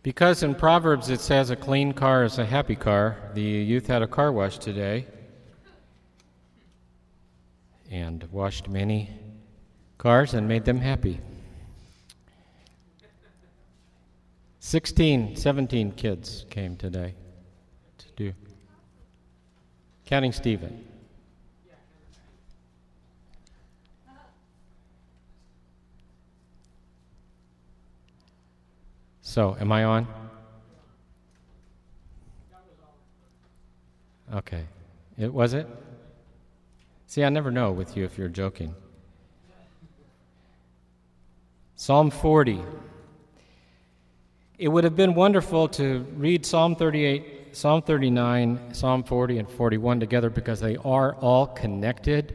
Because in Proverbs it says a clean car is a happy car, the youth had a car wash today and washed many cars and made them happy. 17 kids came today to do, counting Stephen. So, am I on? Okay. Was it? See, I never know with you if you're joking. Psalm 40. It would have been wonderful to read Psalm 38, Psalm 39, Psalm 40, and 41 together because they are all connected.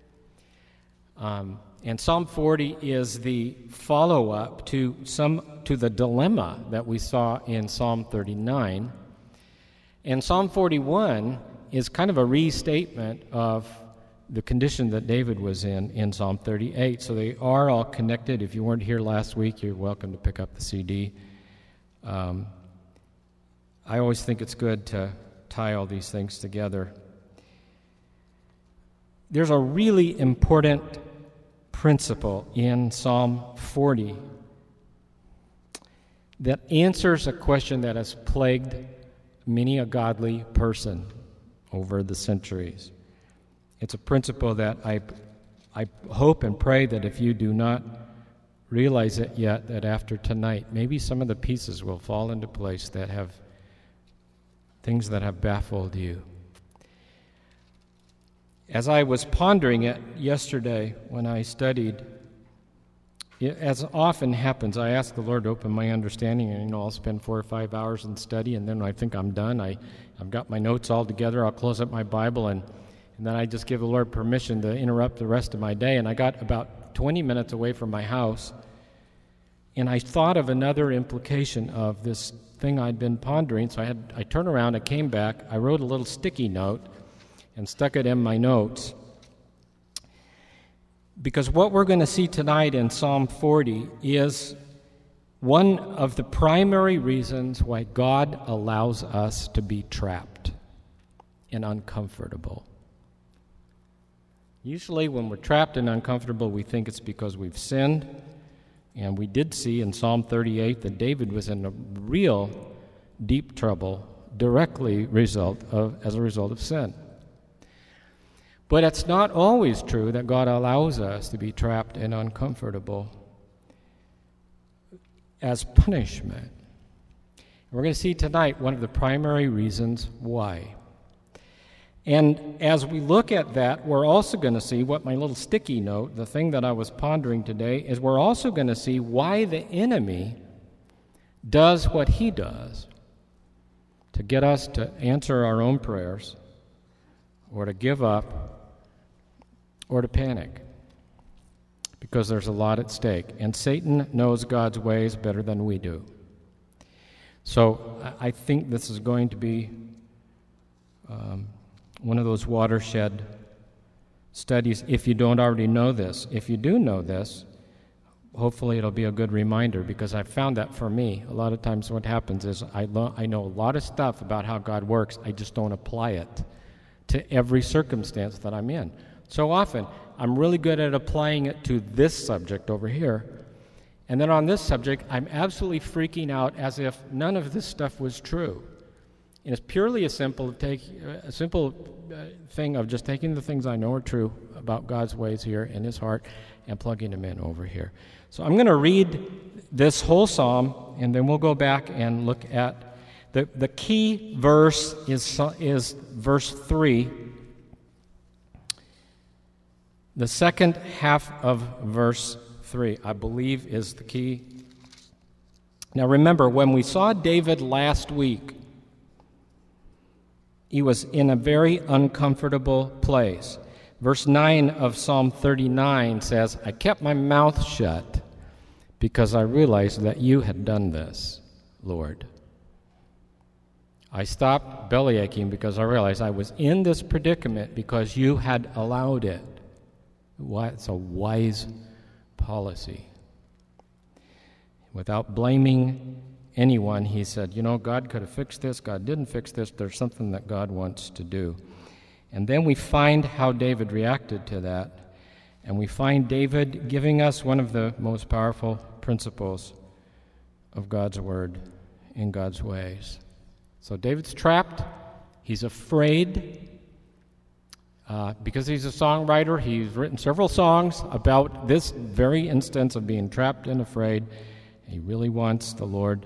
And Psalm 40 is the follow-up to the dilemma that we saw in Psalm 39. And Psalm 41 is kind of a restatement of the condition that David was in Psalm 38. So they are all connected. If you weren't here last week, you're welcome to pick up the CD. I always think it's good to tie all these things together. There's a really important principle in Psalm 40 that answers a question that has plagued many a godly person over the centuries. It's a principle that I hope and pray that if you do not realize it yet, that after tonight, maybe some of the pieces will fall into place that have things that have baffled you. As I was pondering it yesterday when I studied, as often happens, I ask the Lord to open my understanding, and I'll spend 4 or 5 hours in study, and then when I think I'm done, I've got my notes all together, I'll close up my Bible, and then I just give the Lord permission to interrupt the rest of my day. And I got about 20 minutes away from my house, and I thought of another implication of this thing I'd been pondering. So I turned around, I came back, I wrote a little sticky note and stuck it in my notes. Because what we're going to see tonight in Psalm 40 is one of the primary reasons why God allows us to be trapped and uncomfortable. Usually when we're trapped and uncomfortable, we think it's because we've sinned. And we did see in Psalm 38 that David was in a real deep trouble directly as a result of sin. But it's not always true that God allows us to be trapped and uncomfortable as punishment. And we're going to see tonight one of the primary reasons why. And as we look at that, we're also going to see what my little sticky note, the thing that I was pondering today, is we're also going to see why the enemy does what he does to get us to answer our own prayers or to give up or to panic, because there's a lot at stake. And Satan knows God's ways better than we do. So I think this is going to be one of those watershed studies, if you don't already know this. If you do know this, hopefully it'll be a good reminder, because I've found that for me, a lot of times what happens is I know a lot of stuff about how God works, I just don't apply it to every circumstance that I'm in. So often, I'm really good at applying it to this subject over here, and then on this subject, I'm absolutely freaking out as if none of this stuff was true. And it's purely a simple thing of just taking the things I know are true about God's ways here in his heart and plugging them in over here. So I'm going to read this whole psalm, and then we'll go back and look at the key verse is verse 3. The second half of verse 3, I believe, is the key. Now remember, when we saw David last week, he was in a very uncomfortable place. Verse 9 of Psalm 39 says, I kept my mouth shut because I realized that you had done this, Lord. I stopped bellyaching because I realized I was in this predicament because you had allowed it. It's a wise policy. Without blaming anyone, he said, God could have fixed this, God didn't fix this, there's something that God wants to do. And then we find how David reacted to that, and we find David giving us one of the most powerful principles of God's word in God's ways. So David's trapped, he's afraid. Because he's a songwriter, he's written several songs about this very instance of being trapped and afraid. He really wants the Lord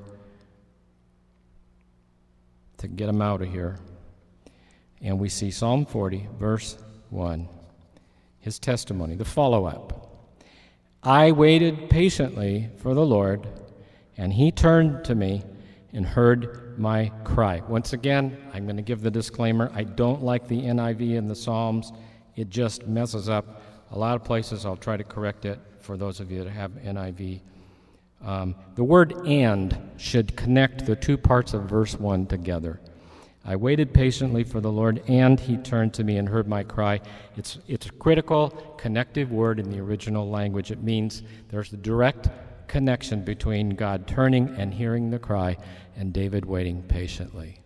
to get him out of here. And we see Psalm 40, verse 1, his testimony, the follow-up. I waited patiently for the Lord, and he turned to me and heard my cry. Once again, I'm going to give the disclaimer. I don't like the NIV in the Psalms. It just messes up a lot of places. I'll try to correct it for those of you that have NIV. The word "and" should connect the two parts of verse 1 together. I waited patiently for the Lord, and he turned to me and heard my cry. It's a critical connective word in the original language. It means there's a direct connection between God turning and hearing the cry and David waiting patiently.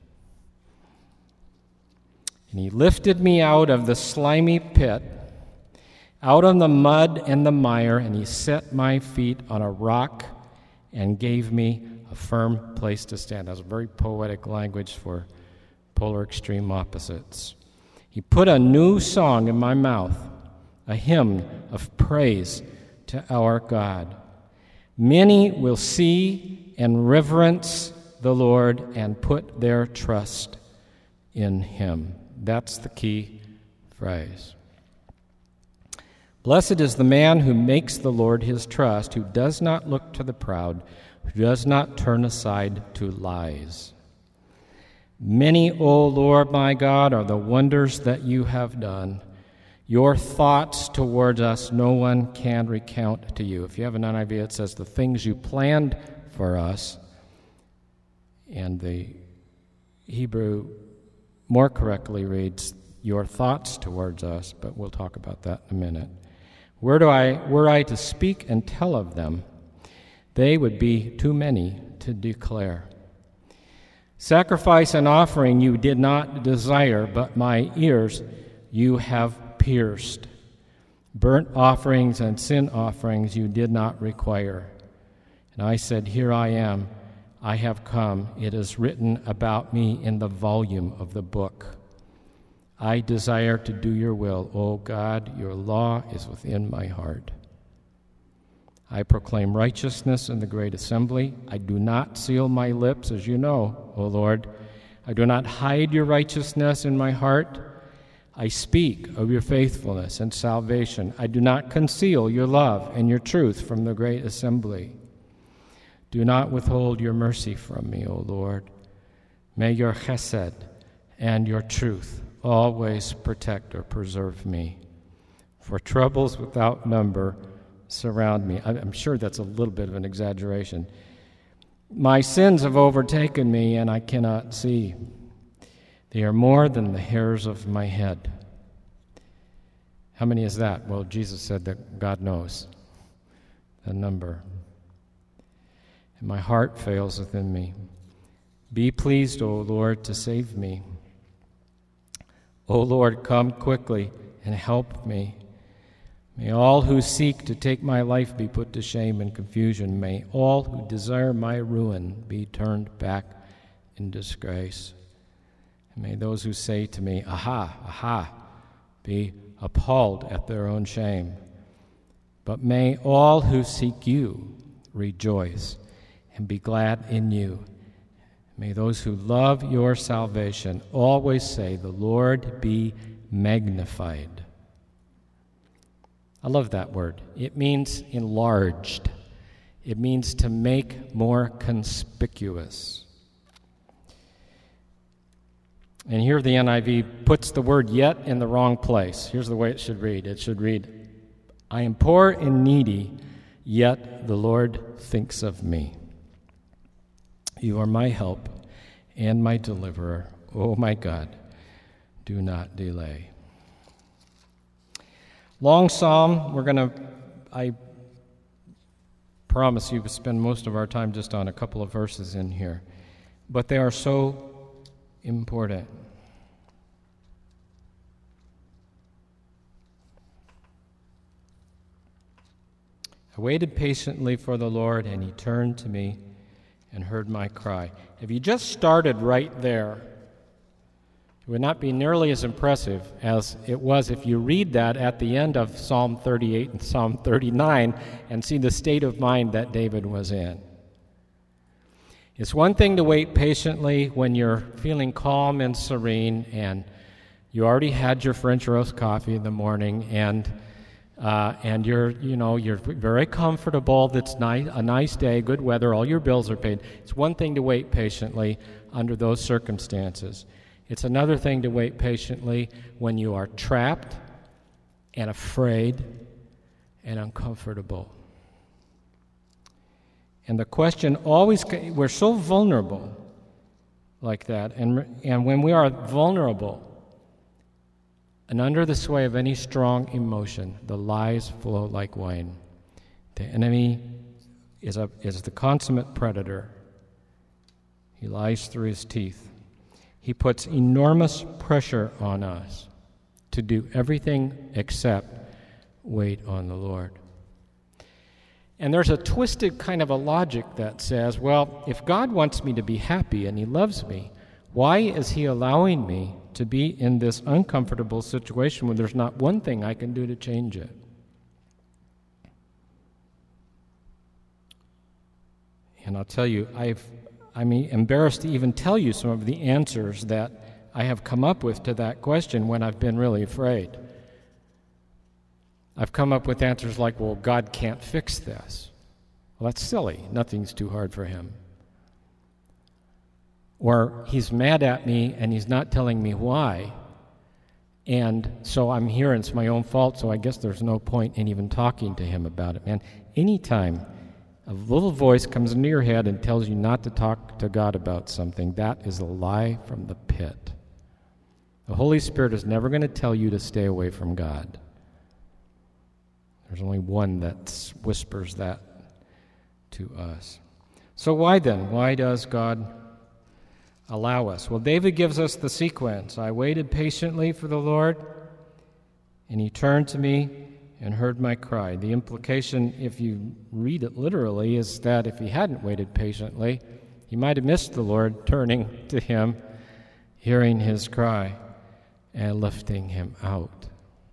And he lifted me out of the slimy pit, out of the mud and the mire, and he set my feet on a rock and gave me a firm place to stand. That's a very poetic language for polar extreme opposites. He put a new song in my mouth, a hymn of praise to our God. Many will see and reverence the Lord and put their trust in him. That's the key phrase. Blessed is the man who makes the Lord his trust, who does not look to the proud, who does not turn aside to lies. Many, O Lord my God, are the wonders that you have done. Your thoughts towards us no one can recount to you. If you have an NIV, it says the things you planned for us. And the Hebrew more correctly reads your thoughts towards us, but we'll talk about that in a minute. Were I to speak and tell of them, they would be too many to declare. Sacrifice and offering you did not desire, but my ears you have pierced. Burnt offerings and sin offerings you did not require. And I said, here I am, I have come. It is written about me in the volume of the book. I desire to do your will, O God, your law is within my heart. I proclaim righteousness in the great assembly. I do not seal my lips, as you know, O Lord. I do not hide your righteousness in my heart. I speak of your faithfulness and salvation. I do not conceal your love and your truth from the great assembly. Do not withhold your mercy from me, O Lord. May your chesed and your truth always protect or preserve me. For troubles without number surround me. I'm sure that's a little bit of an exaggeration. My sins have overtaken me, and I cannot see. They are more than the hairs of my head. How many is that? Well, Jesus said that God knows the number. And my heart fails within me. Be pleased, O Lord, to save me. O Lord, come quickly and help me. May all who seek to take my life be put to shame and confusion. May all who desire my ruin be turned back in disgrace. And may those who say to me, aha, aha, be appalled at their own shame. But may all who seek you rejoice and be glad in you. May those who love your salvation always say, the Lord be magnified. I love that word. It means enlarged. It means to make more conspicuous. And here the NIV puts the word yet in the wrong place. Here's the way it should read. It should read, I am poor and needy, yet the Lord thinks of me. You are my help and my deliverer. Oh my God, do not delay. Long psalm. I promise you we'll spend most of our time just on a couple of verses in here. But they are so important. I waited patiently for the Lord, and he turned to me and heard my cry. If you just started right there, it would not be nearly as impressive as it was if you read that at the end of Psalm 38 and Psalm 39 and see the state of mind that David was in. It's one thing to wait patiently when you're feeling calm and serene and you already had your French roast coffee in the morning and you're very comfortable. It's a nice day, good weather, all your bills are paid. It's one thing to wait patiently under those circumstances. It's another thing to wait patiently when you are trapped and afraid and uncomfortable. And the question always, we're so vulnerable like that. And when we are vulnerable and under the sway of any strong emotion, the lies flow like wine. The enemy is the consummate predator. He lies through his teeth. He puts enormous pressure on us to do everything except wait on the Lord. And there's a twisted kind of a logic that says, well, if God wants me to be happy and he loves me, why is he allowing me to be in this uncomfortable situation when there's not one thing I can do to change it? And I'll tell you, I'm embarrassed to even tell you some of the answers that I have come up with to that question when I've been really afraid. I've come up with answers like, well, God can't fix this. Well, that's silly. Nothing's too hard for him. Or he's mad at me and he's not telling me why. And so I'm here and it's my own fault, so I guess there's no point in even talking to him about it. Man, anytime a little voice comes into your head and tells you not to talk to God about something, that is a lie from the pit. The Holy Spirit is never going to tell you to stay away from God. There's only one that whispers that to us. So why then? Why does God allow us? Well, David gives us the sequence. I waited patiently for the Lord, and he turned to me and heard my cry. The implication, if you read it literally, is that if he hadn't waited patiently, he might have missed the Lord turning to him, hearing his cry, and lifting him out.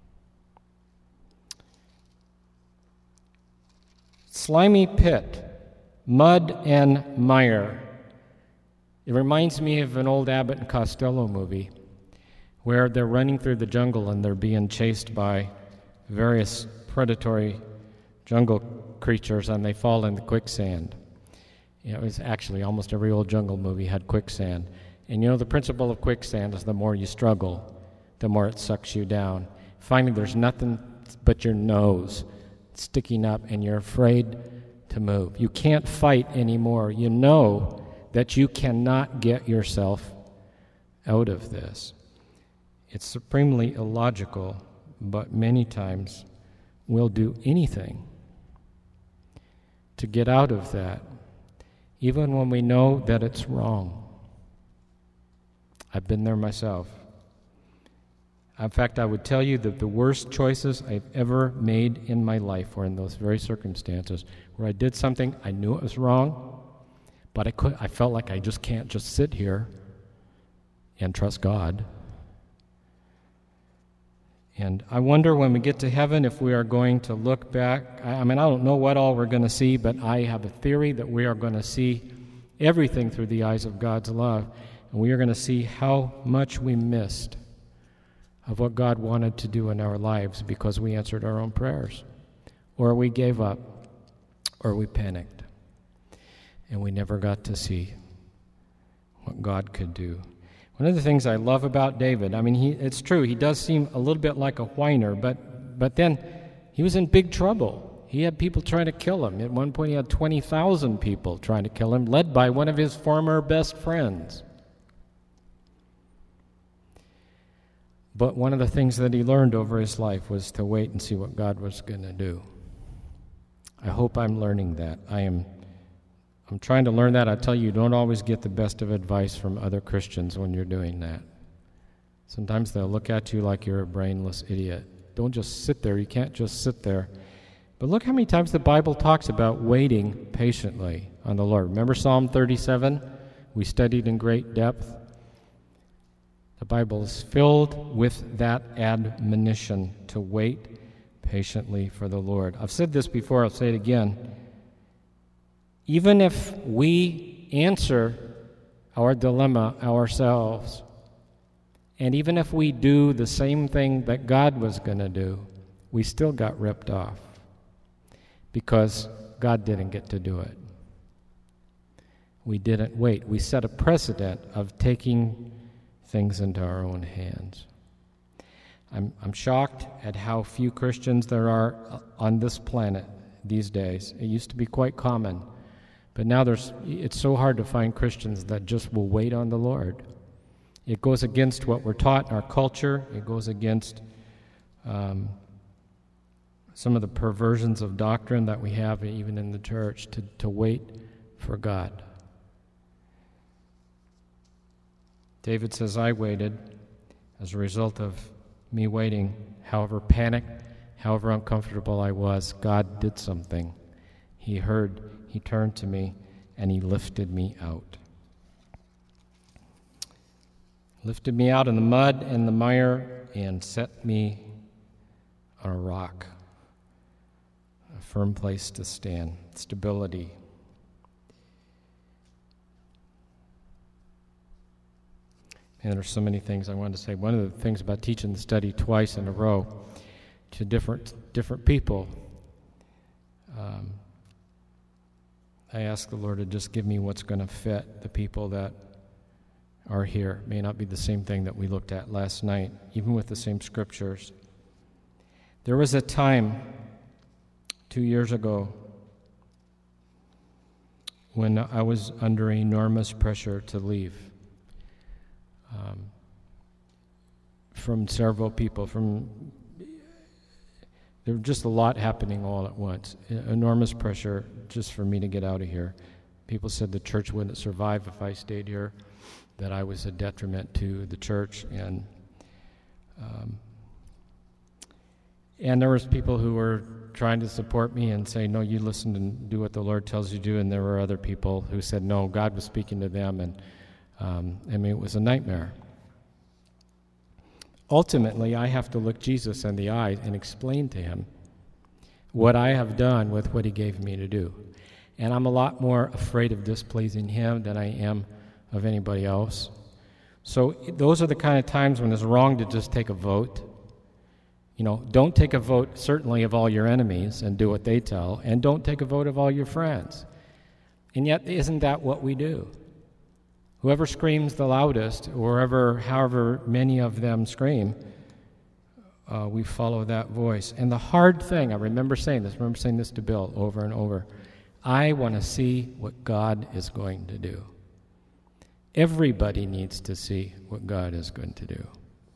Slimy pit, mud and mire. It reminds me of an old Abbott and Costello movie where they're running through the jungle and they're being chased by various predatory jungle creatures and they fall in the quicksand. It was actually almost every old jungle movie had quicksand. And the principle of quicksand is the more you struggle, the more it sucks you down. Finally, there's nothing but your nose sticking up and you're afraid to move. You can't fight anymore. You know that you cannot get yourself out of this. It's supremely illogical, but many times we'll do anything to get out of that, even when we know that it's wrong. I've been there myself. In fact, I would tell you that the worst choices I've ever made in my life were in those very circumstances where I did something, I knew it was wrong, but I felt like I just can't just sit here and trust God. And I wonder when we get to heaven if we are going to look back. I don't know what all we're going to see, but I have a theory that we are going to see everything through the eyes of God's love, and we are going to see how much we missed of what God wanted to do in our lives because we answered our own prayers, or we gave up, or we panicked, and we never got to see what God could do. One of the things I love about David, it's true, he does seem a little bit like a whiner, but then he was in big trouble. He had people trying to kill him. At one point he had 20,000 people trying to kill him, led by one of his former best friends. But one of the things that he learned over his life was to wait and see what God was going to do. I hope I'm learning that. I'm trying to learn that. I tell you, you don't always get the best of advice from other Christians when you're doing that. Sometimes they'll look at you like you're a brainless idiot. Don't just sit there. You can't just sit there. But look how many times the Bible talks about waiting patiently on the Lord. Remember Psalm 37? We studied in great depth. The Bible is filled with that admonition to wait patiently for the Lord. I've said this before, I'll say it again. Even if we answer our dilemma ourselves, and even if we do the same thing that God was going to do, we still got ripped off because God didn't get to do it. We didn't wait. We set a precedent of taking things into our own hands. I'm shocked at how few Christians there are on this planet these days. It used to be quite common, but now it's so hard to find Christians that just will wait on the Lord. It goes against what we're taught in our culture. It goes against some of the perversions of doctrine that we have even in the church to wait for God. David says, I waited as a result of me waiting, however panicked, however uncomfortable I was, God did something. He heard, he turned to me, and he lifted me out. Lifted me out in the mud and the mire and set me on a rock, a firm place to stand, stability. And there's so many things I wanted to say. One of the things about teaching the study twice in a row to different people, I ask the Lord to just give me what's going to fit the people that are here. It may not be the same thing that we looked at last night, even with the same scriptures. There was a time 2 years ago when I was under enormous pressure to leave. From several people, there was just a lot happening all at once. Enormous pressure just for me to get out of here. People said the church wouldn't survive if I stayed here, that I was a detriment to the church, and there was people who were trying to support me and say, no, you listen and do what the Lord tells you to do, and there were other people who said, no, God was speaking to them, and it was a nightmare. Ultimately, I have to look Jesus in the eye and explain to him what I have done with what he gave me to do. And I'm a lot more afraid of displeasing him than I am of anybody else. So those are the kind of times when it's wrong to just take a vote. Don't take a vote, certainly, of all your enemies and do what they tell, and don't take a vote of all your friends. And yet, isn't that what we do? Whoever screams the loudest, or however many of them scream, we follow that voice. And the hard thing, I remember saying this to Bill over and over, I want to see what God is going to do. Everybody needs to see what God is going to do.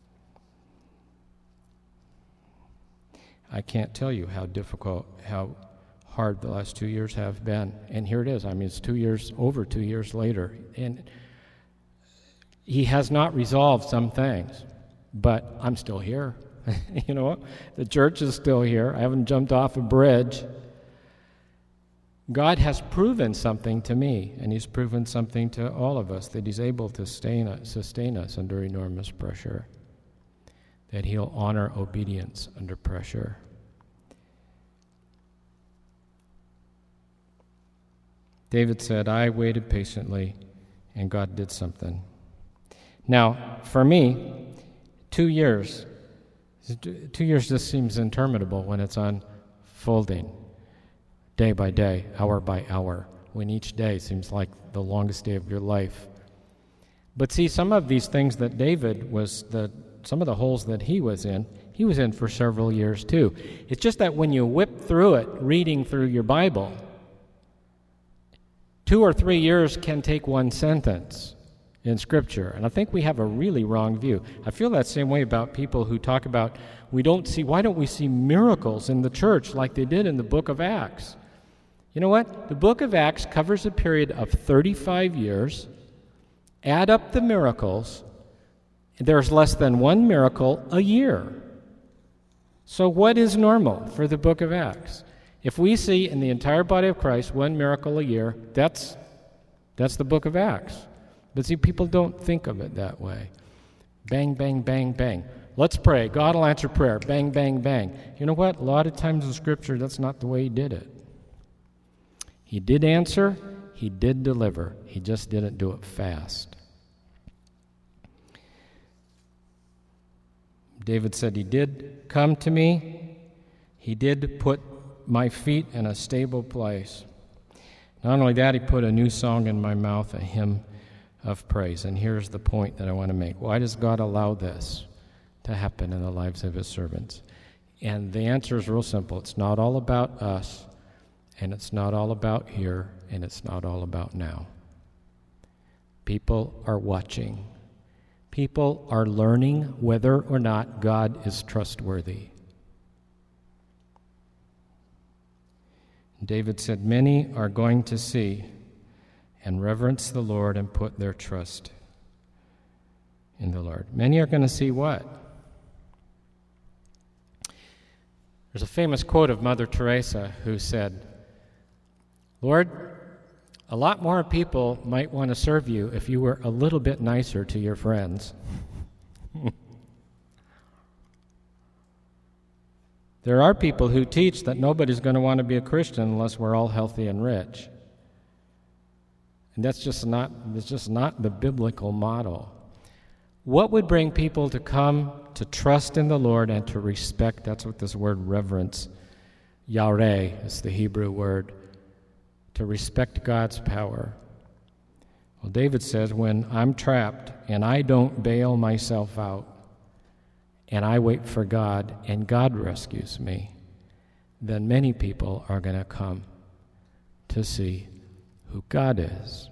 I can't tell you how difficult, how hard the last 2 years have been. And here it is. It's 2 years, over 2 years later. And he has not resolved some things, but I'm still here. The church is still here. I haven't jumped off a bridge. God has proven something to me, and he's proven something to all of us, that he's able to sustain us under enormous pressure, that he'll honor obedience under pressure. David said, I waited patiently, and God did something. Now, for me, 2 years just seems interminable when it's unfolding day by day, hour by hour, when each day seems like the longest day of your life. But see, some of these things that David some of the holes that he was in for several years too. It's just that when you whip through it, reading through your Bible, 2 or 3 years can take one sentence in Scripture. And I think we have a really wrong view. I feel that same way about people who talk about, why don't we see miracles in the church like they did in the book of Acts? You know what? The book of Acts covers a period of 35 years. Add up the miracles, there's less than one miracle a year. So what is normal for the book of Acts? If we see in the entire body of Christ one miracle a year, that's the book of Acts. But see, people don't think of it that way. Bang, bang, bang, bang. Let's pray. God will answer prayer. Bang, bang, bang. You know what? A lot of times in Scripture, that's not the way he did it. He did answer. He did deliver. He just didn't do it fast. David said, he did come to me. He did put my feet in a stable place. Not only that, he put a new song in my mouth, a hymn of praise. And here's the point that I want to make. Why does God allow this to happen in the lives of his servants? And the answer is real simple. It's not all about us, and it's not all about here, and it's not all about now. People are watching. People are learning whether or not God is trustworthy. David said, many are going to see and reverence the Lord and put their trust in the Lord. Many are going to see what? There's a famous quote of Mother Teresa who said, Lord, a lot more people might want to serve you if you were a little bit nicer to your friends. There are people who teach that nobody's going to want to be a Christian unless we're all healthy and rich. And that's just not the biblical model. What would bring people to come to trust in the Lord and to respect? That's what this word reverence, yareh, is the Hebrew word, to respect God's power. Well, David says, when I'm trapped and I don't bail myself out and I wait for God and God rescues me, then many people are going to come to see who God is,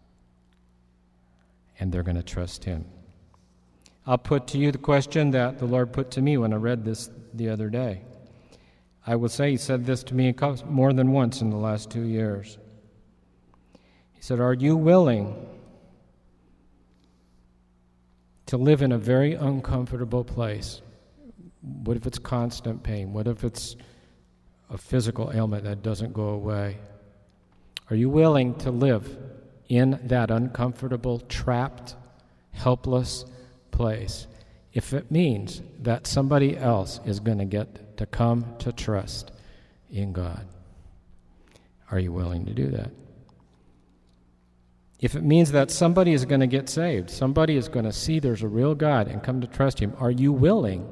and they're going to trust him. I'll put to you the question that the Lord put to me when I read this the other day. I would say he said this to me more than once in the last 2 years. He said, are you willing to live in a very uncomfortable place? What if it's constant pain? What if it's a physical ailment that doesn't go away? Are you willing to live in that uncomfortable, trapped, helpless place if it means that somebody else is going to get to come to trust in God? Are you willing to do that? If it means that somebody is going to get saved, somebody is going to see there's a real God and come to trust him, are you willing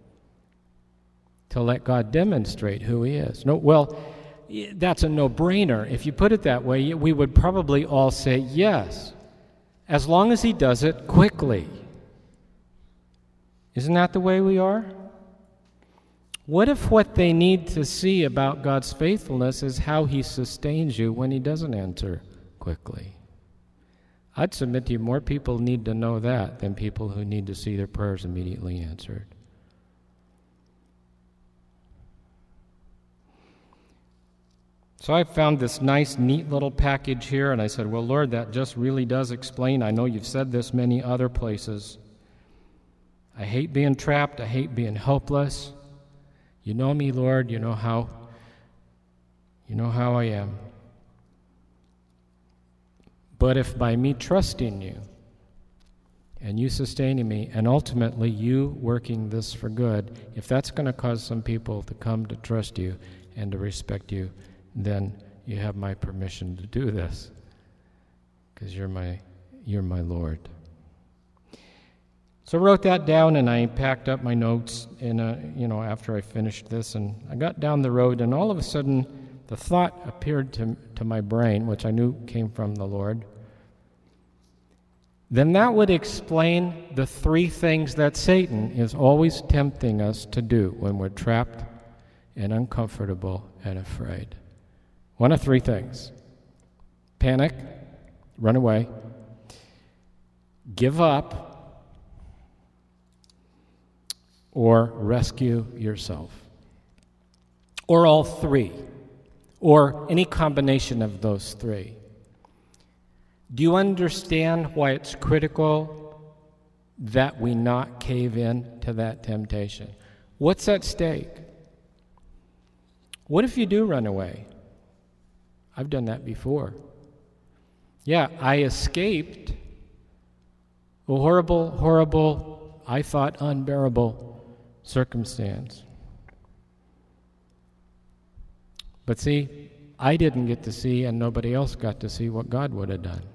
to let God demonstrate who he is? No, well, that's a no-brainer. If you put it that way, we would probably all say yes, as long as he does it quickly. Isn't that the way we are? What if what they need to see about God's faithfulness is how he sustains you when he doesn't answer quickly? I'd submit to you more people need to know that than people who need to see their prayers immediately answered. So I found this nice, neat little package here, and I said, well, Lord, that just really does explain. I know you've said this many other places. I hate being trapped. I hate being helpless. You know me, Lord. You know how I am. But if by me trusting you and you sustaining me and ultimately you working this for good, if that's going to cause some people to come to trust you and to respect you, then you have my permission to do this because you're my Lord. So I wrote that down and I packed up my notes after I finished this, and I got down the road and all of a sudden the thought appeared to my brain, which I knew came from the Lord. Then that would explain the three things that Satan is always tempting us to do when we're trapped and uncomfortable and afraid. One of three things: panic, run away, give up, or rescue yourself. Or all three. or any combination of those three. Do you understand why it's critical that we not cave in to that temptation? What's at stake? What if you do run away? I've done that before. Yeah, I escaped a horrible, horrible, I thought unbearable circumstance. But see, I didn't get to see, and nobody else got to see what God would have done.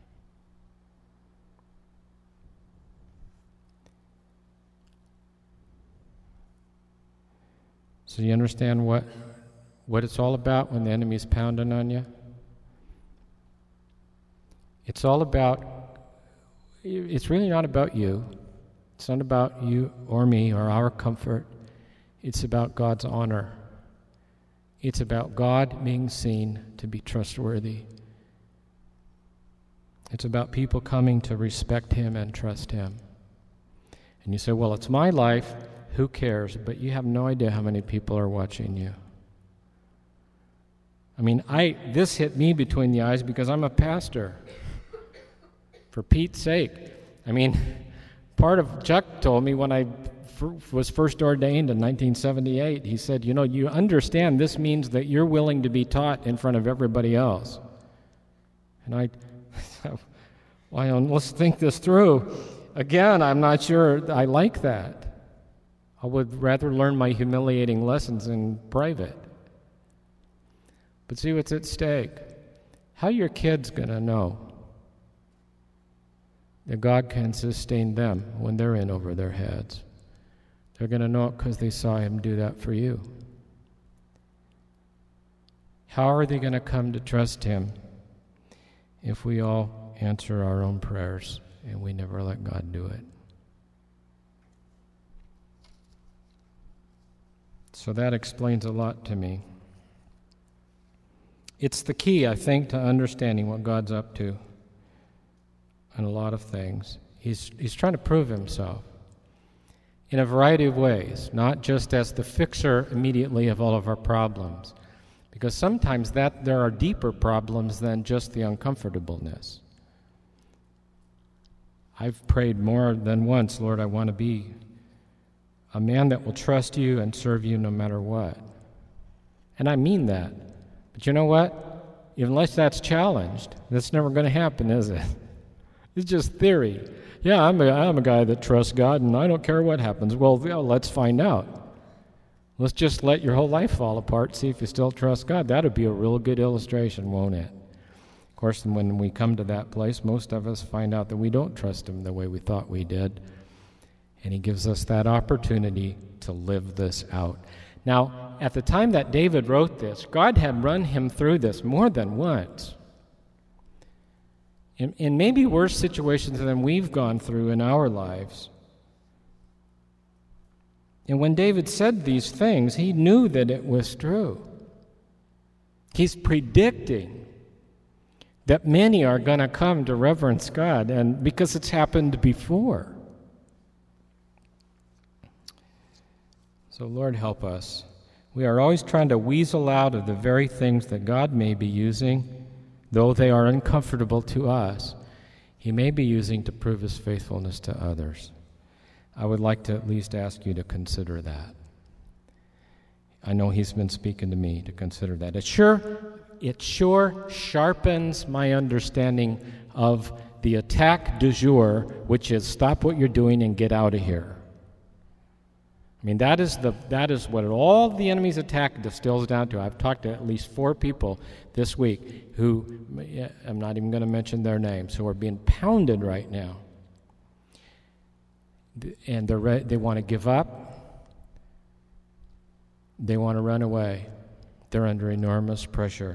So you understand what it's all about when the enemy's pounding on you? It's all about, it's really not about you. It's not about you or me or our comfort. It's about God's honor. It's about God being seen to be trustworthy. It's about people coming to respect Him and trust Him. And you say, well, it's my life. Who cares? But you have no idea how many people are watching you. I mean, this hit me between the eyes because I'm a pastor. For Pete's sake. I mean, part of Chuck told me when I was first ordained in 1978, he said, you understand this means that you're willing to be taught in front of everybody else. And let's think this through. Again, I'm not sure I like that. I would rather learn my humiliating lessons in private. But see what's at stake. How are your kids going to know that God can sustain them when they're in over their heads? They're going to know it because they saw Him do that for you. How are they going to come to trust Him if we all answer our own prayers and we never let God do it? So that explains a lot to me. It's the key, I think, to understanding what God's up to in a lot of things. He's trying to prove Himself in a variety of ways, not just as the fixer immediately of all of our problems, because sometimes there are deeper problems than just the uncomfortableness. I've prayed more than once, Lord, I want to be a man that will trust You and serve You no matter what. And I mean that. But you know what? Unless that's challenged, that's never going to happen, is it? It's just theory. Yeah, I'm a guy that trusts God, and I don't care what happens. Well, let's find out. Let's just let your whole life fall apart, see if you still trust God. That would be a real good illustration, won't it? Of course, when we come to that place, most of us find out that we don't trust Him the way we thought we did. And He gives us that opportunity to live this out. Now, at the time that David wrote this, God had run him through this more than once. In maybe worse situations than we've gone through in our lives. And when David said these things, he knew that it was true. He's predicting that many are going to come to reverence God, and because it's happened before. So Lord, help us. We are always trying to weasel out of the very things that God may be using, though they are uncomfortable to us. He may be using to prove His faithfulness to others. I would like to at least ask you to consider that. I know He's been speaking to me to consider that. It sure sharpens my understanding of the attack du jour, which is stop what you're doing and get out of here. I mean, that is what all the enemy's attack distills down to. I've talked to at least 4 people this week who, I'm not even going to mention their names, who are being pounded right now. And they want to give up. They want to run away. They're under enormous pressure.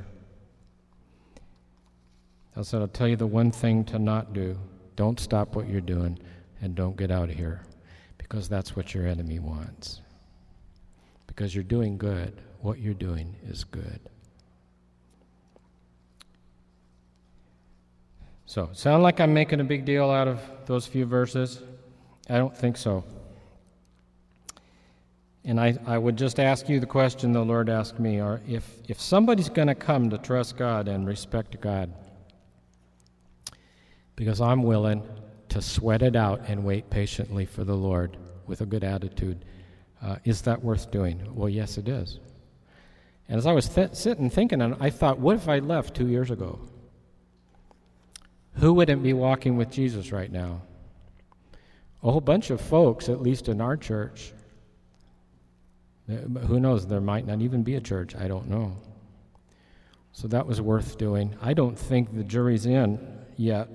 I said, I'll tell you the one thing to not do. Don't stop what you're doing and don't get out of here. Because that's what your enemy wants. Because you're doing good. What you're doing is good. So, sound like I'm making a big deal out of those few verses? I don't think so. And I would just ask you the question the Lord asked me, or if somebody's going to come to trust God and respect God, because I'm willing to sweat it out and wait patiently for the Lord with a good attitude, is that worth doing? Well, yes, it is. And as I was sitting thinking, I thought, what if I left 2 years ago? Who wouldn't be walking with Jesus right now? A whole bunch of folks, at least in our church. Who knows, there might not even be a church, I don't know. So that was worth doing. I don't think the jury's in yet.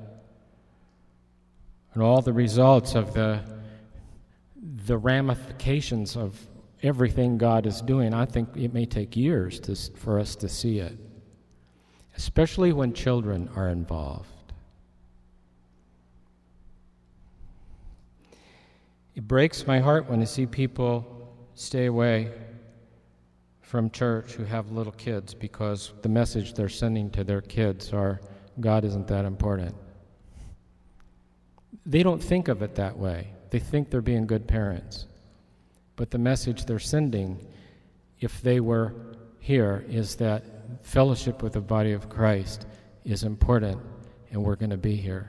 And all the results of the ramifications of everything God is doing, I think it may take years for us to see it, especially when children are involved. It breaks my heart when I see people stay away from church who have little kids because the message they're sending to their kids are, God isn't that important. They don't think of it that way. They think they're being good parents. But the message they're sending, if they were here, is that fellowship with the body of Christ is important, and we're going to be here.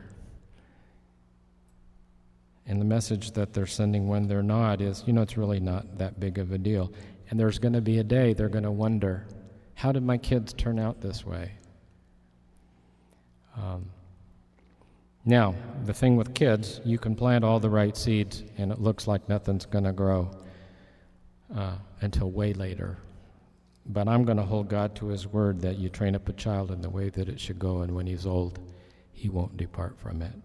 And the message that they're sending when they're not is, it's really not that big of a deal. And there's going to be a day they're going to wonder, how did my kids turn out this way? Now, the thing with kids, you can plant all the right seeds, and it looks like nothing's going to grow until way later. But I'm going to hold God to His word that you train up a child in the way that it should go, and when he's old, he won't depart from it.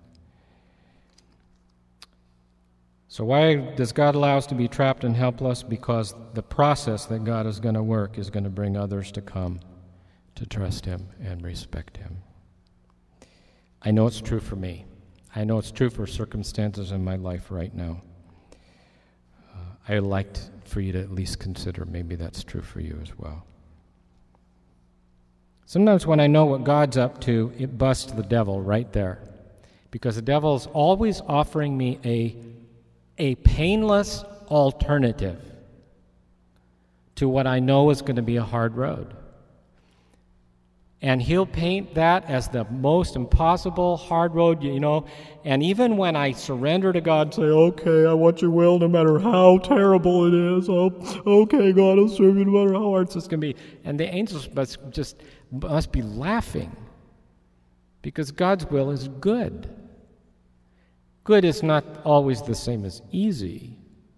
So why does God allow us to be trapped and helpless? Because the process that God is going to work is going to bring others to come to trust Him and respect Him. I know it's true for me. I know it's true for circumstances in my life right now. I'd like for you to at least consider maybe that's true for you as well. Sometimes when I know what God's up to, it busts the devil right there. Because the devil's always offering me a painless alternative to what I know is going to be a hard road. And he'll paint that as the most impossible hard road, And even when I surrender to God and say, okay, I want your will no matter how terrible it is. Oh, okay, God, I'll serve you no matter how hard this can be. And the angels must be laughing because God's will is good. Good is not always the same as easy.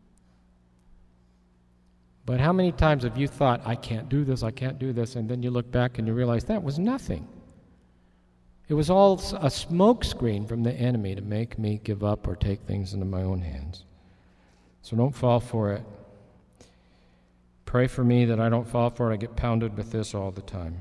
But how many times have you thought, I can't do this, and then you look back and you realize that was nothing. It was all a smoke screen from the enemy to make me give up or take things into my own hands. So don't fall for it. Pray for me that I don't fall for it. I get pounded with this all the time.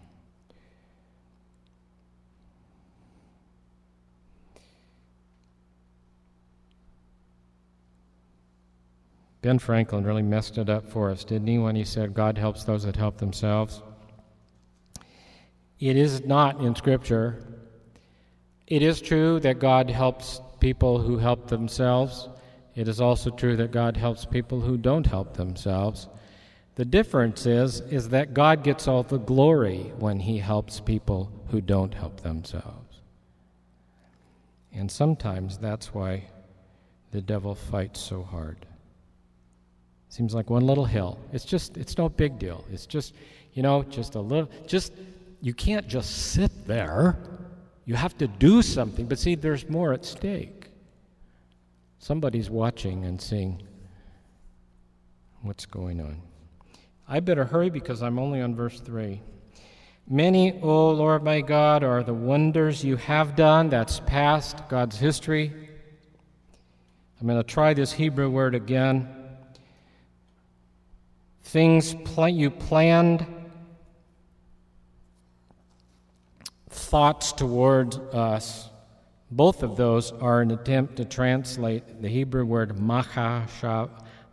Ben Franklin really messed it up for us, didn't he, when he said, God helps those that help themselves? It is not in Scripture. It is true that God helps people who help themselves. It is also true that God helps people who don't help themselves. The difference is that God gets all the glory when He helps people who don't help themselves. And sometimes that's why the devil fights so hard. Seems like one little hill. It's no big deal. It's just a little, you can't just sit there. You have to do something. But see, there's more at stake. Somebody's watching and seeing what's going on. I better hurry because I'm only on verse 3. Many, O Lord my God, are the wonders you have done. That's past, God's history. I'm going to try this Hebrew word again. Things you planned, thoughts towards us, both of those are an attempt to translate the Hebrew word makashava.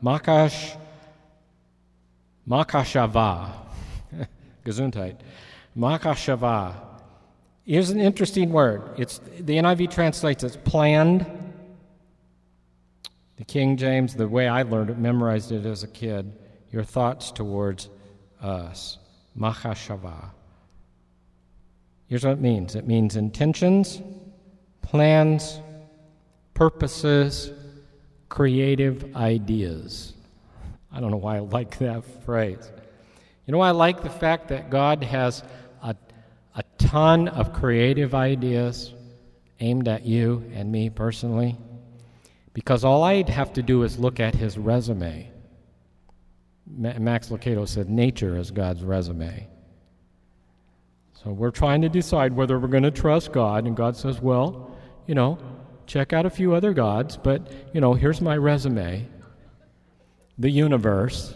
Gesundheit. Makashava. Here's an interesting word. The NIV translates it planned. The King James, the way I learned it, memorized it as a kid, your thoughts towards us. Machashava. Here's what it means. It means intentions, plans, purposes, creative ideas. I don't know why I like that phrase. You know why I like the fact that God has a ton of creative ideas aimed at you and me personally? Because all I'd have to do is look at his resume. Max Lucado said nature is God's resume. So we're trying to decide whether we're going to trust God, and God says, well, check out a few other gods, but, here's my resume. The universe,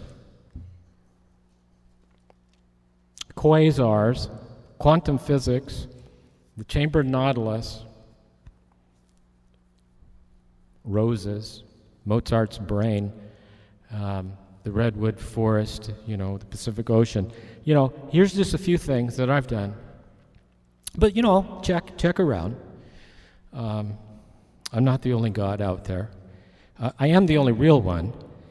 quasars, quantum physics, the chambered nautilus, roses, Mozart's brain, the redwood forest, the Pacific Ocean. Here's just a few things that I've done. But, check around. I'm not the only God out there. I am the only real one.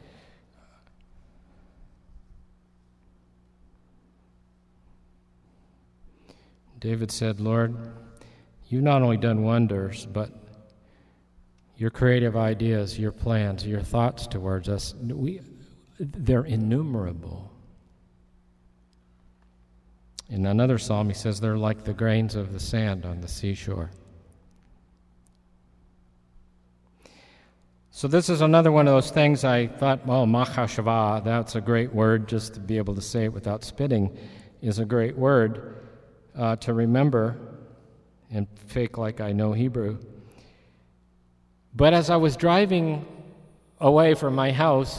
David said, Lord, you've not only done wonders, but your creative ideas, your plans, your thoughts towards us, they're innumerable. In another psalm, he says they're like the grains of the sand on the seashore. So this is another one of those things I thought, machashava, that's a great word, just to be able to say it without spitting is a great word to remember and fake like I know Hebrew. But as I was driving away from my house,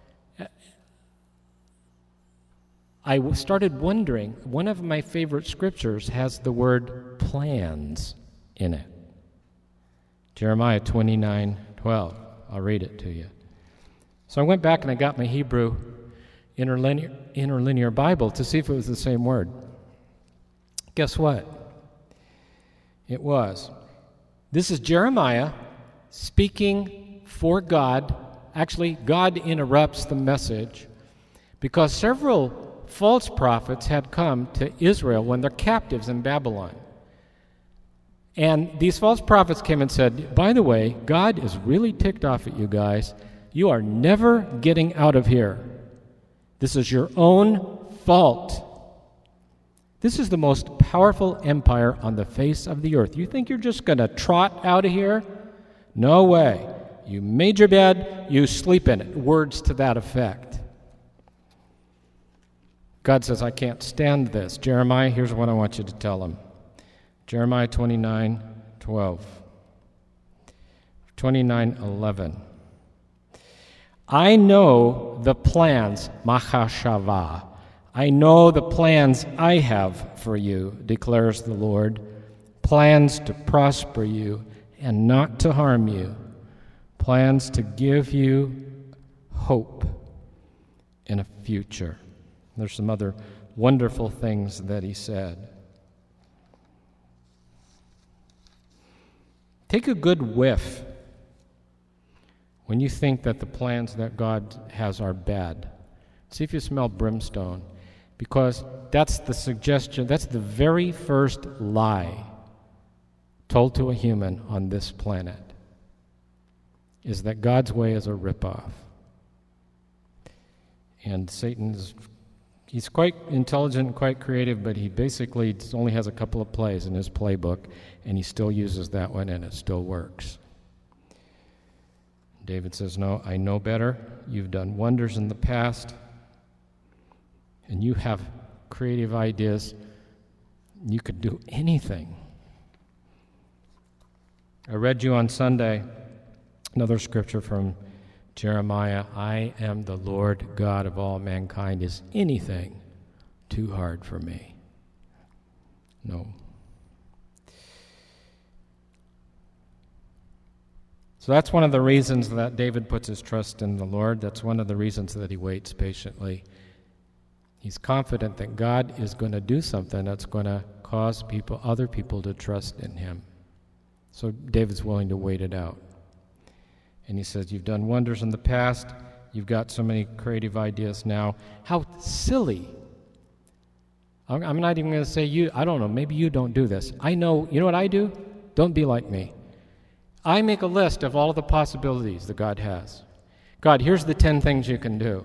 I started wondering, one of my favorite scriptures has the word plans in it. Jeremiah 29:12. I'll read it to you. So I went back and I got my Hebrew interlinear Bible to see if it was the same word. Guess what? It was. This is Jeremiah speaking for God. Actually, God interrupts the message because several false prophets had come to Israel when they're captives in Babylon. And these false prophets came and said, by the way, God is really ticked off at you guys. You are never getting out of here. This is your own fault. This is the most powerful empire on the face of the earth. You think you're just going to trot out of here? No way. You made your bed, you sleep in it. Words to that effect. God says, I can't stand this. Jeremiah, here's what I want you to tell him. Jeremiah 29:12. 29:11. I know the plans, machashava. I know the plans I have for you, declares the Lord. Plans to prosper you and not to harm you. Plans to give you hope in a future. There's some other wonderful things that he said. Take a good whiff when you think that the plans that God has are bad. See if you smell brimstone, because that's the suggestion, that's the very first lie told to a human on this planet, is that God's way is a ripoff. And he's quite intelligent and quite creative, but he basically only has a couple of plays in his playbook, and he still uses that one, and it still works. David says, no, I know better. You've done wonders in the past, and you have creative ideas. You could do anything. I read you on Sunday another scripture from Jeremiah. I am the Lord God of all mankind. Is anything too hard for me? No. So that's one of the reasons that David puts his trust in the Lord. That's one of the reasons that he waits patiently. He's confident that God is going to do something that's going to cause other people to trust in him. So David's willing to wait it out. And he says, you've done wonders in the past. You've got so many creative ideas now. How silly. I'm not even going to say you. I don't know. Maybe you don't do this. I know. You know what I do? Don't be like me. I make a list of all of the possibilities that God has. God, here's the 10 things you can do.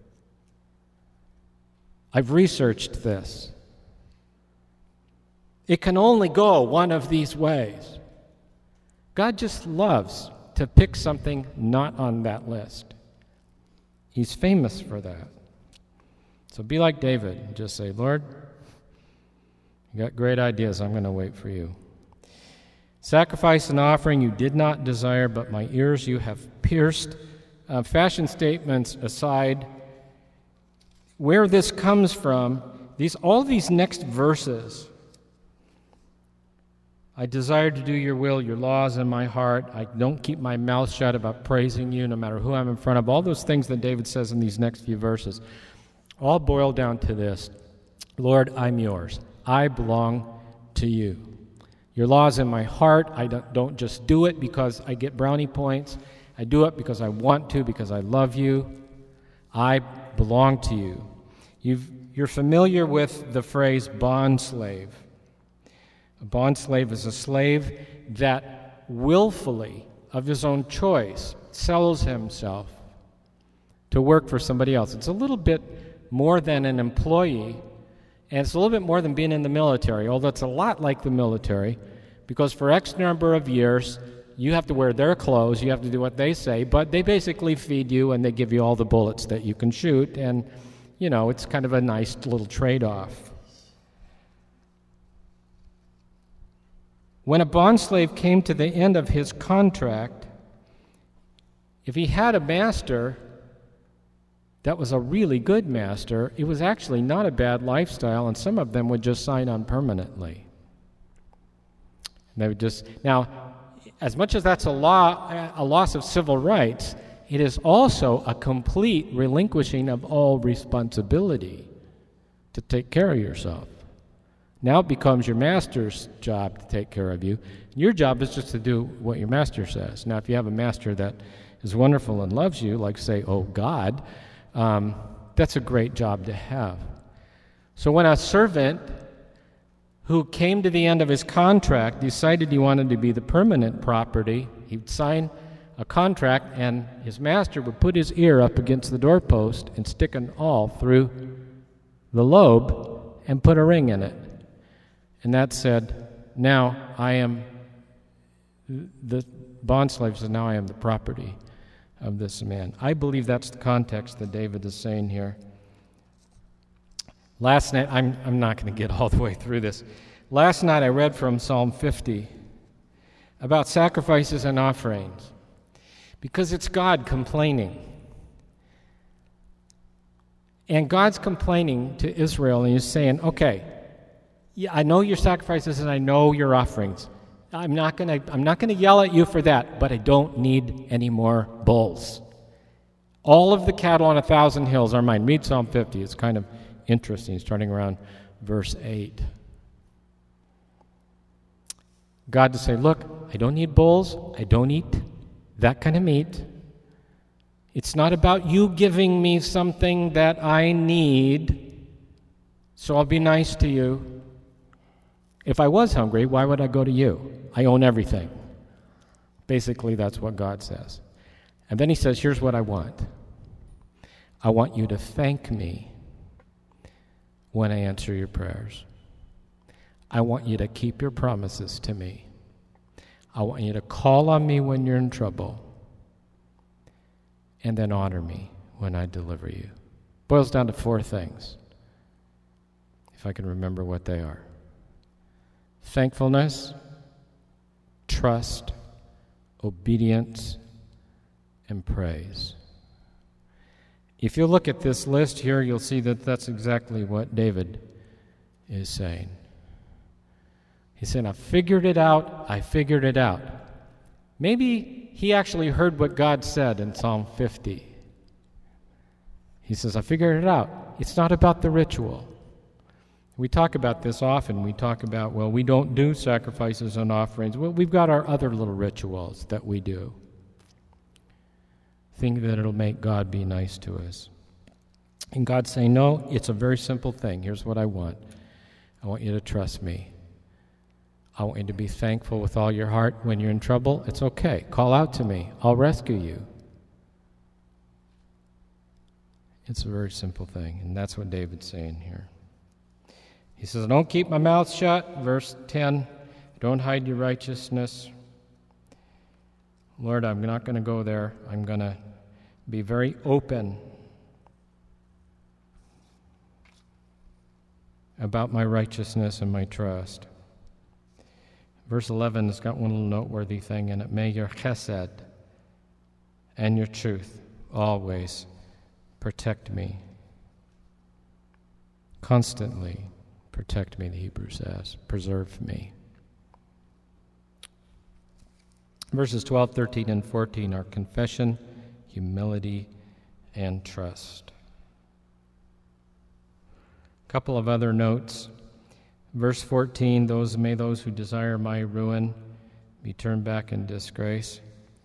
I've researched this. It can only go one of these ways. God just loves to pick something not on that list. He's famous for that. So be like David and just say, Lord, you got great ideas. I'm going to wait for you. Sacrifice and offering you did not desire, but my ears you have pierced. Fashion statements aside, where this comes from, all these next verses, I desire to do your will, your laws in my heart. I don't keep my mouth shut about praising you no matter who I'm in front of. All those things that David says in these next few verses all boil down to this. Lord, I'm yours. I belong to you. Your law's in my heart. I don't just do it because I get brownie points. I do it because I want to, because I love you. I belong to you. You're familiar with the phrase bondslave. A bondslave is a slave that willfully, of his own choice, sells himself to work for somebody else. It's a little bit more than an employee, and it's a little bit more than being in the military, although it's a lot like the military, because for X number of years, you have to wear their clothes, you have to do what they say, but they basically feed you and they give you all the bullets that you can shoot, and, it's kind of a nice little trade-off. When a bondslave came to the end of his contract, if he had a master that was a really good master, it was actually not a bad lifestyle, and some of them would just sign on permanently. They would just now, as much as that's a loss of civil rights, it is also a complete relinquishing of all responsibility to take care of yourself. Now it becomes your master's job to take care of you. Your job is just to do what your master says. Now, if you have a master that is wonderful and loves you, like, say, God, that's a great job to have. So when a servant who came to the end of his contract decided he wanted to be the permanent property, he'd sign a contract, and his master would put his ear up against the doorpost and stick an awl through the lobe and put a ring in it. And that said, now I am, the bondslave says, now I am the property of this man. I believe that's the context that David is saying here. Last night, I'm not going to get all the way through this. Last night I read from Psalm 50 about sacrifices and offerings, because it's God complaining. And God's complaining to Israel, and he's saying, okay, yeah, I know your sacrifices and I know your offerings. I'm not gonna yell at you for that, but I don't need any more bulls. All of the cattle on 1,000 hills are mine. Read Psalm 50. It's kind of interesting, starting around verse 8. God to say, look, I don't need bulls. I don't eat that kind of meat. It's not about you giving me something that I need, so I'll be nice to you. If I was hungry, why would I go to you? I own everything. Basically, that's what God says. And then he says, here's what I want. I want you to thank me when I answer your prayers. I want you to keep your promises to me. I want you to call on me when you're in trouble, and then honor me when I deliver you. Boils down to 4 things, if I can remember what they are. Thankfulness, trust, obedience, and praise. If you look at this list here, you'll see that that's exactly what David is saying. He's saying, I figured it out. Maybe he actually heard what God said in Psalm 50. He says, I figured it out. It's not about the ritual. We talk about this often. We talk about, well, we don't do sacrifices and offerings. Well, we've got our other little rituals that we do. think that it'll make God be nice to us. And God's saying, no, it's a very simple thing. Here's what I want. I want you to trust me. I want you to be thankful with all your heart. When you're in trouble, it's okay. Call out to me. I'll rescue you. It's a very simple thing, and that's what David's saying here. He says, don't keep my mouth shut. Verse 10, don't hide your righteousness. Lord, I'm not going to go there. I'm going to be very open about my righteousness and my trust. Verse 11 has got one little noteworthy thing in it. May your chesed and your truth always protect me. Constantly protect me, the Hebrew says. Preserve me. Verses 12, 13, and 14 are confession, humility, and trust. A couple of other notes. Verse 14, may those who desire my ruin be turned back in disgrace.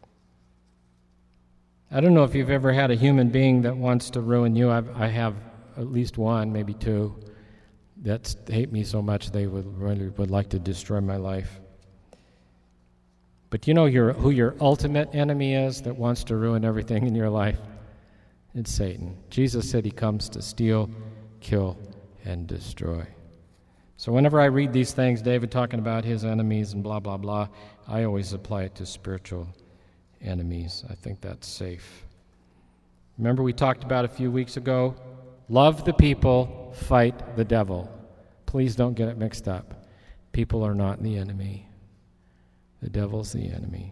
I don't know if you've ever had a human being that wants to ruin you. I have at least one, maybe two, that hate me so much they would like to destroy my life. But you know who your ultimate enemy is that wants to ruin everything in your life? It's Satan. Jesus said he comes to steal, kill, and destroy. So whenever I read these things, David talking about his enemies and blah, blah, blah, I always apply it to spiritual enemies. I think that's safe. Remember we talked about a few weeks ago, love the people, fight the devil. Please don't get it mixed up. People are not the enemy. The devil's the enemy.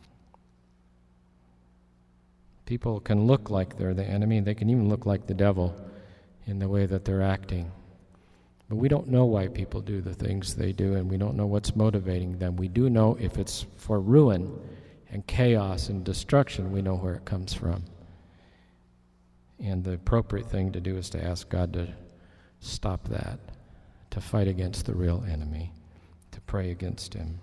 People can look like they're the enemy. They can even look like the devil in the way that they're acting. But we don't know why people do the things they do, and we don't know what's motivating them. We do know if it's for ruin and chaos and destruction, we know where it comes from. And the appropriate thing to do is to ask God to stop that, to fight against the real enemy, to pray against him.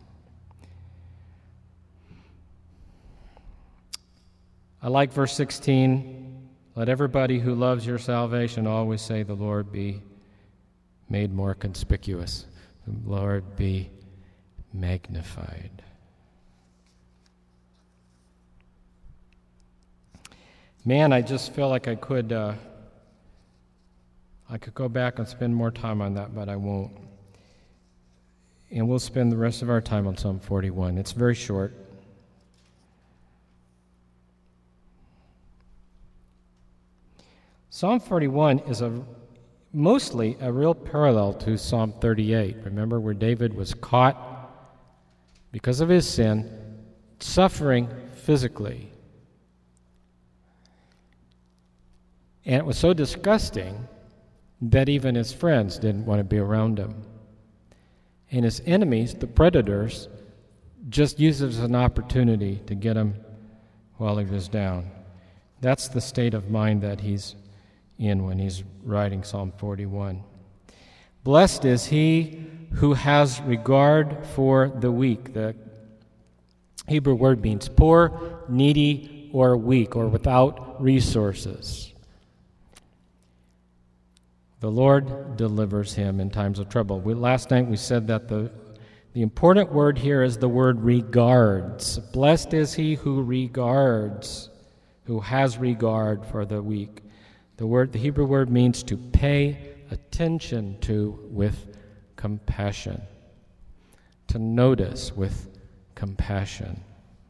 I like verse 16. Let everybody who loves your salvation always say, the Lord be made more conspicuous. The Lord be magnified. Man, I just feel like I could go back and spend more time on that, but I won't. And we'll spend the rest of our time on Psalm 41. It's very short. Psalm 41 is mostly a real parallel to Psalm 38. Remember where David was caught because of his sin, suffering physically. And it was so disgusting that even his friends didn't want to be around him. And his enemies, the predators, just used it as an opportunity to get him while he was down. That's the state of mind that he's in when he's writing Psalm 41. Blessed is he who has regard for the weak. The Hebrew word means poor, needy, or weak, or without resources. The Lord delivers him in times of trouble. Last night we said that the important word here is the word regards. Blessed is he who regards, who has regard for the weak. The Hebrew word means to pay attention to with compassion, to notice with compassion.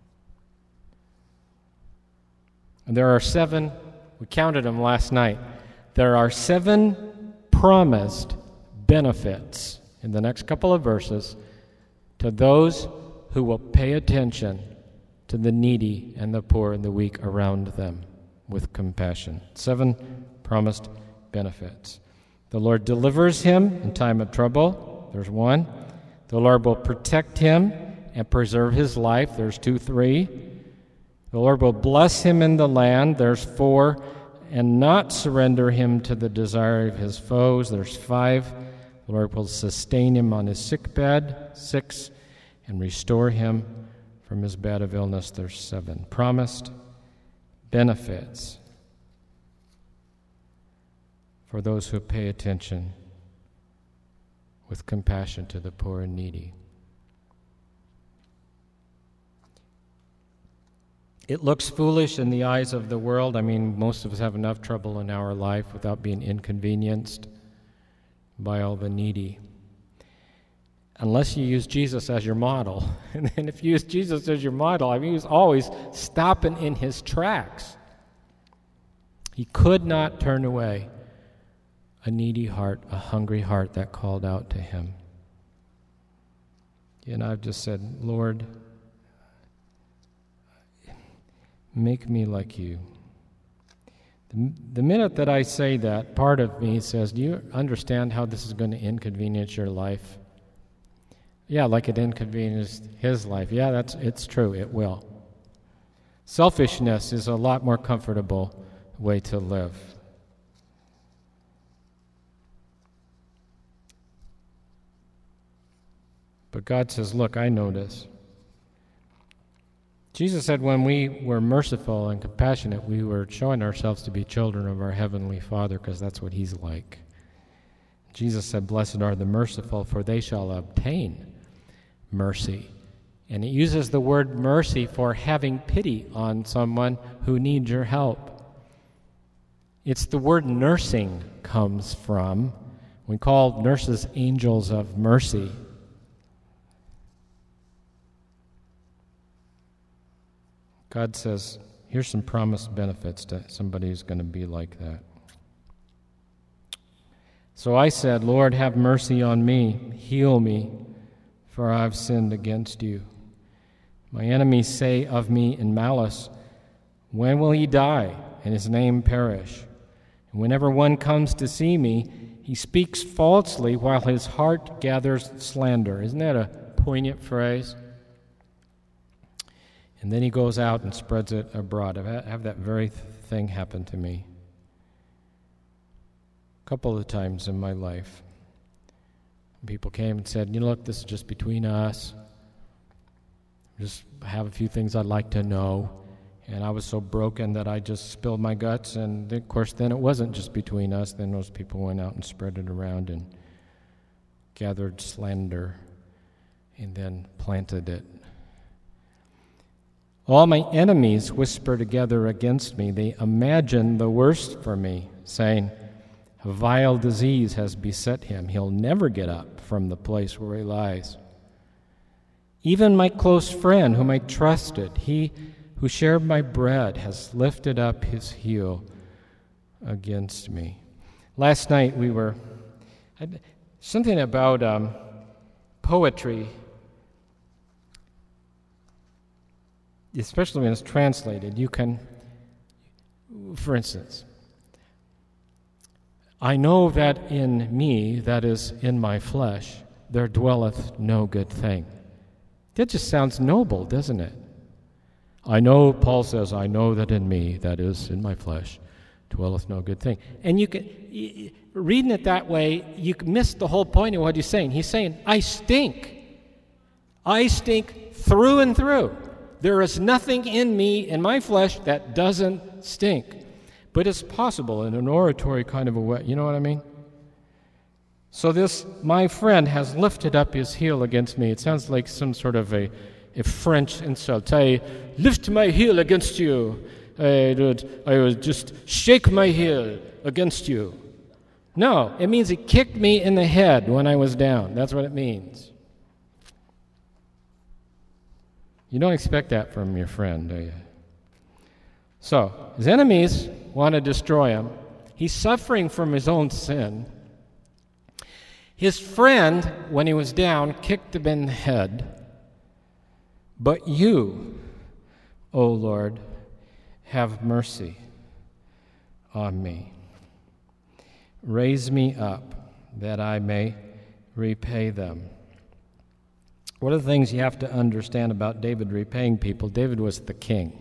And there are 7, we counted them last night, there are 7 promised benefits in the next couple of verses to those who will pay attention to the needy and the poor and the weak around them with compassion. 7 promised benefits. The Lord delivers him in time of trouble. There's 1. The Lord will protect him and preserve his life. There's 2, 3. The Lord will bless him in the land. There's 4. And not surrender him to the desire of his foes. There's 5. The Lord will sustain him on his sickbed. 6. And restore him from his bed of illness. There's 7. Promised benefits for those who pay attention with compassion to the poor and needy. It looks foolish in the eyes of the world. I mean, most of us have enough trouble in our life without being inconvenienced by all the needy. Unless you use Jesus as your model. And then if you use Jesus as your model, I mean, he was always stopping in his tracks. He could not turn away a needy heart, a hungry heart that called out to him. And I've just said, Lord, make me like you. The minute that I say that, part of me says, do you understand how this is going to inconvenience your life? Yeah, like it inconvenienced his life. Yeah, it's true, it will. Selfishness is a lot more comfortable way to live. But God says, look, I know this. Jesus said when we were merciful and compassionate, we were showing ourselves to be children of our Heavenly Father, because that's what he's like. Jesus said, blessed are the merciful, for they shall obtain mercy. And it uses the word mercy for having pity on someone who needs your help. It's the word nursing comes from. We call nurses angels of mercy. God says, here's some promised benefits to somebody who's going to be like that. So I said, Lord, have mercy on me, heal me, for I've sinned against you. My enemies say of me in malice, when will he die and his name perish? And whenever one comes to see me, he speaks falsely while his heart gathers slander. Isn't that a poignant phrase? And then he goes out and spreads it abroad. I've had that very thing happen to me a couple of times in my life. People came and said, look, this is just between us. Just have a few things I'd like to know. And I was so broken that I just spilled my guts. And, of course, then it wasn't just between us. Then those people went out and spread it around and gathered slander and then planted it. All my enemies whisper together against me. They imagine the worst for me, saying, a vile disease has beset him. He'll never get up from the place where he lies. Even my close friend, whom I trusted, he who shared my bread, has lifted up his heel against me. Last night something about poetry, especially when it's translated. You can, for instance, I know that in me, that is, in my flesh, there dwelleth no good thing. That just sounds noble, doesn't it? I know, Paul says, I know that in me, that is, in my flesh, dwelleth no good thing. And reading it that way, you miss the whole point of what he's saying. He's saying, I stink. I stink through and through. There is nothing in me, in my flesh, that doesn't stink. But it's possible in an oratory kind of a way. You know what I mean? So this, my friend, has lifted up his heel against me. It sounds like some sort of a French insult. I lift my heel against you. I would just shake my heel against you. No, it means he kicked me in the head when I was down. That's what it means. You don't expect that from your friend, do you? So, his enemies want to destroy him. He's suffering from his own sin. His friend, when he was down, kicked him in the head. But you, O Lord, have mercy on me. Raise me up that I may repay them. One of the things you have to understand about David repaying people, David was the king.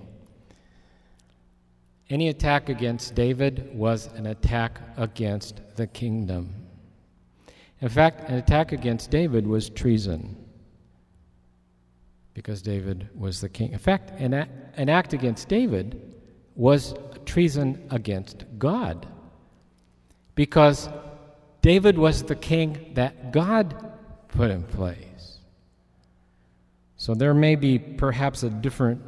Any attack against David was an attack against the kingdom. In fact, an attack against David was treason, because David was the king. In fact, an act against David was treason against God, because David was the king that God put in place. So there may be perhaps a different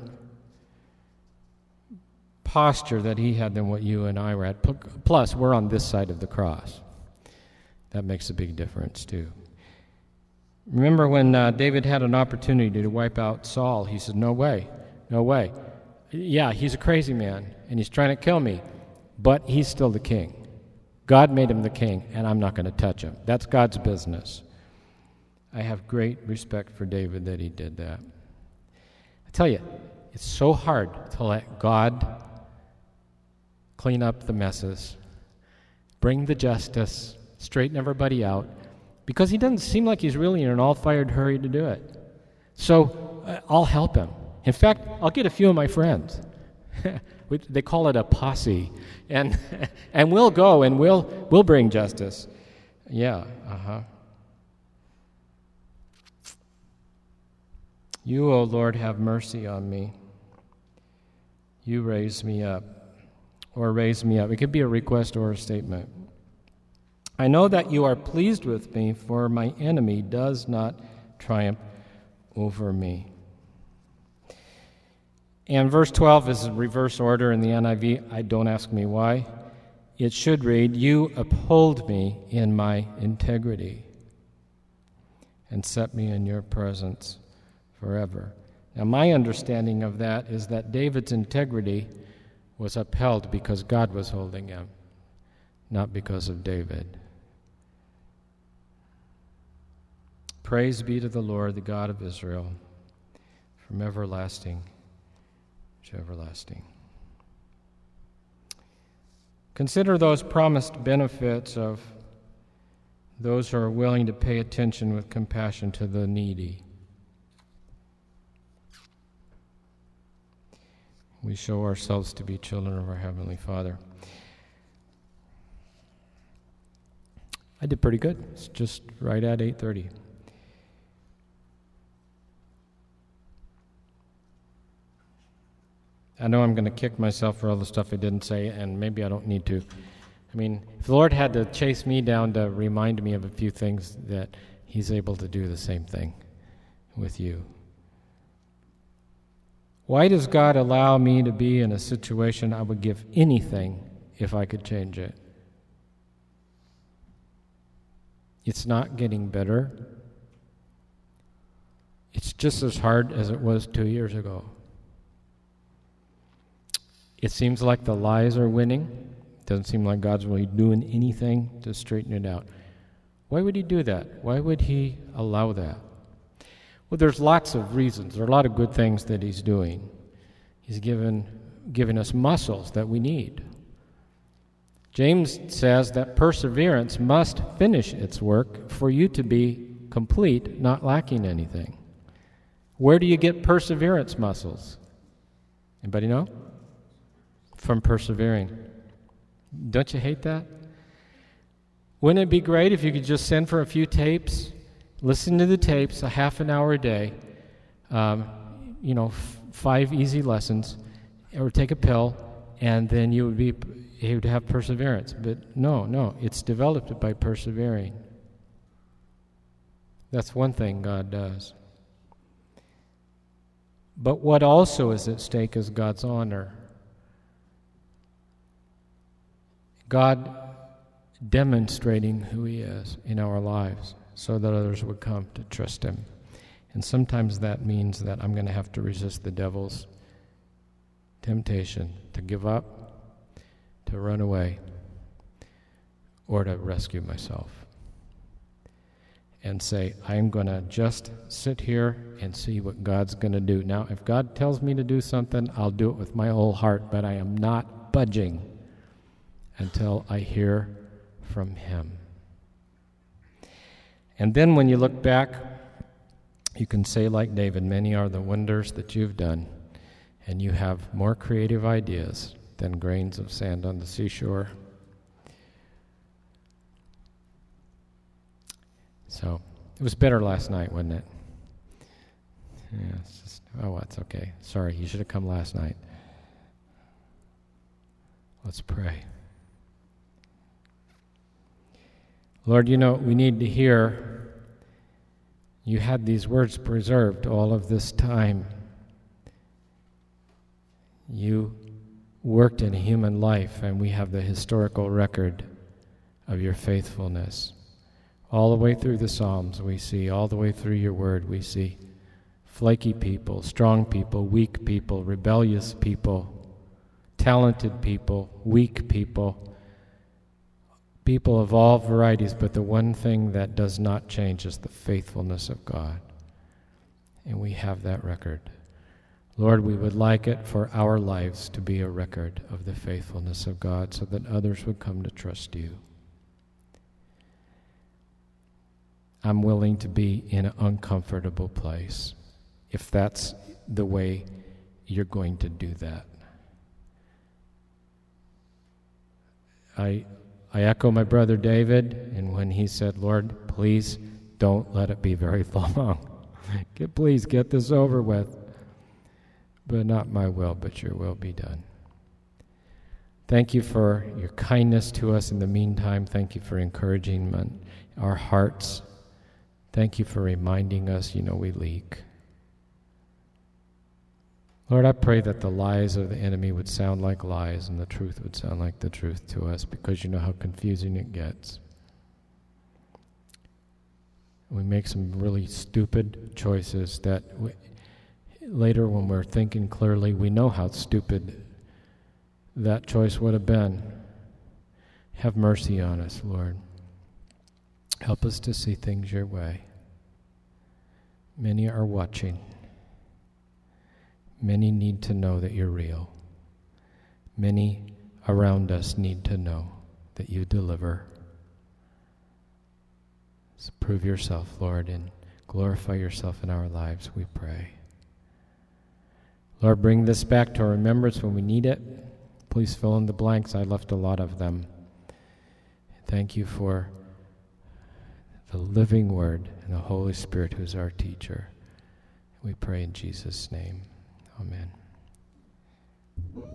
posture that he had than what you and I were at. Plus, we're on this side of the cross. That makes a big difference, too. Remember when David had an opportunity to wipe out Saul, he said, no way, no way. Yeah, he's a crazy man, and he's trying to kill me, but he's still the king. God made him the king, and I'm not going to touch him. That's God's business. I have great respect for David that he did that. I tell you, it's so hard to let God clean up the messes, bring the justice, straighten everybody out, because he doesn't seem like he's really in an all-fired hurry to do it. So I'll help him. In fact, I'll get a few of my friends. They call it a posse, and we'll go and we'll bring justice. Yeah, You, O Lord, have mercy on me. You raise me up, or raise me up. It could be a request or a statement. I know that you are pleased with me, for my enemy does not triumph over me. And verse 12 is in reverse order in the NIV. Don't ask me why. It should read, you uphold me in my integrity and set me in your presence forever. Now, my understanding of that is that David's integrity was upheld because God was holding him, not because of David. Praise be to the Lord, the God of Israel, from everlasting to everlasting. Consider those promised benefits of those who are willing to pay attention with compassion to the needy. We show ourselves to be children of our Heavenly Father. I did pretty good. It's just right at 8:30. I know I'm going to kick myself for all the stuff I didn't say, and maybe I don't need to. I mean, if the Lord had to chase me down to remind me of a few things, that He's able to do the same thing with you. Why does God allow me to be in a situation I would give anything if I could change it? It's not getting better. It's just as hard as it was 2 years ago. It seems like the lies are winning. It doesn't seem like God's really doing anything to straighten it out. Why would He do that? Why would He allow that? Well, there's lots of reasons. There are a lot of good things that He's doing. He's given us muscles that we need. James says that perseverance must finish its work for you to be complete, not lacking anything. Where do you get perseverance muscles? Anybody know? From persevering. Don't you hate that? Wouldn't it be great if you could just send for a few tapes, listen to the tapes a half an hour a day, 5 easy lessons, or take a pill, and then you would have perseverance. But no, it's developed by persevering. That's one thing God does. But what also is at stake is God's honor. God demonstrating who He is in our lives so that others would come to trust Him. And sometimes that means that I'm going to have to resist the devil's temptation to give up, to run away, or to rescue myself. And say, I'm going to just sit here and see what God's going to do. Now, if God tells me to do something, I'll do it with my whole heart, but I am not budging until I hear from Him. And then when you look back, you can say like David, many are the wonders that you've done, and you have more creative ideas than grains of sand on the seashore. So, it was better last night, wasn't it? Yeah, it's okay. Sorry, you should have come last night. Let's pray. Lord, you know what we need to hear. You had these words preserved all of this time. You worked in human life, and we have the historical record of your faithfulness. All the way through the Psalms we see, all the way through your word we see flaky people, strong people, weak people, rebellious people, talented people, weak people, people of all varieties, but the one thing that does not change is the faithfulness of God. And we have that record. Lord, we would like it for our lives to be a record of the faithfulness of God so that others would come to trust you. I'm willing to be in an uncomfortable place if that's the way you're going to do that. I echo my brother David, and when he said, Lord, please don't let it be very long. Please get this over with. But not my will, but your will be done. Thank you for your kindness to us in the meantime. Thank you for encouraging our hearts. Thank you for reminding us, we leak. Lord, I pray that the lies of the enemy would sound like lies and the truth would sound like the truth to us, because you know how confusing it gets. We make some really stupid choices that later, when we're thinking clearly, we know how stupid that choice would have been. Have mercy on us, Lord. Help us to see things your way. Many are watching. Many need to know that you're real. Many around us need to know that you deliver. So prove yourself, Lord, and glorify yourself in our lives, we pray. Lord, bring this back to our remembrance when we need it. Please fill in the blanks. I left a lot of them. Thank you for the living Word and the Holy Spirit who's our teacher. We pray in Jesus' name. Amen.